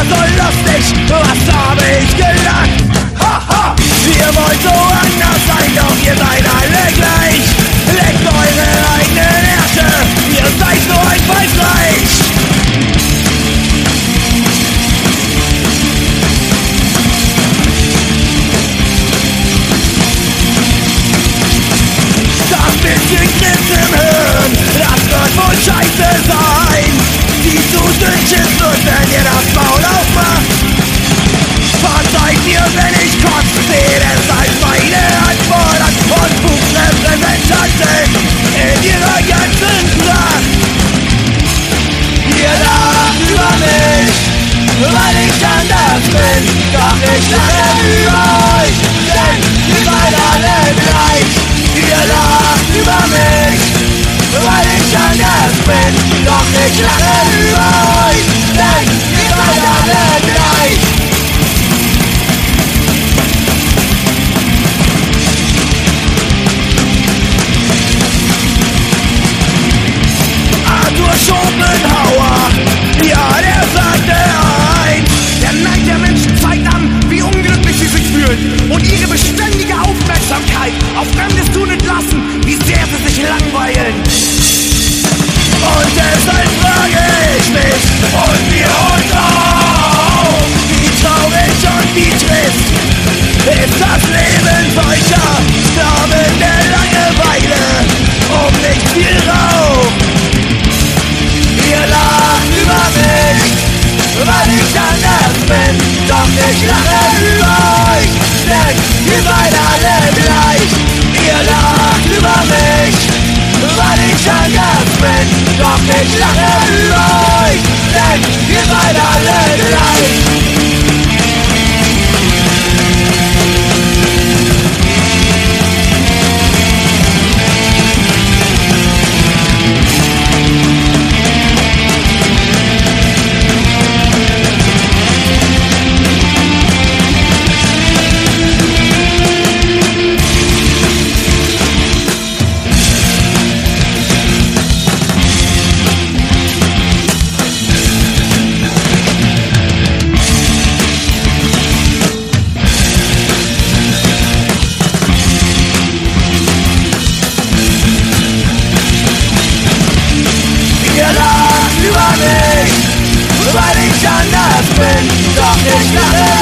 so lustig, was habe ich gelacht? Haha, ihr wollt so anders sein, doch ihr seid alle gleich. Leckt eure eigenen Ärsche, ihr seid so einfallsreich. Das bisschen Grips im Hirn, das wird wohl scheiße sein. Die zu dünn ist und wenn ihr das Maul aufmacht, verzeiht mir, wenn ich kotz, seht es als meine Antwort an Unfugsrepräsentanten in ihrer ganzen Pracht. Ihr lacht über mich, weil ich anders bin, doch ich lache über euch, denn ihr seid alle gleich. Ihr lacht über mich, weil ich anders bin, doch ich lache über euch, denn ihr seid alle gleich. Arthur Schopenhauer, ja, der sagte eins: der Neid der Menschen zeigt an, wie unglücklich sie sich fühlen und ihre beständige Aufmerksamkeit auf Fremdes tun und lassen, wie sehr sie sich langweilen. Und deshalb frage ich mich und wir uns auch, wie traurig und wie trist ist das Leben solcher Sklaven der Langeweile um nicht viel Rauch. Ihr lacht über mich, weil ich anders bin, doch ich lache über euch, denn ihr seid alle gleich. Ihr lacht über mich, weil ich anders bin, doch ich lache über euch, denn ihr seid alle gleich. Weil ich anders bin, doch ich lache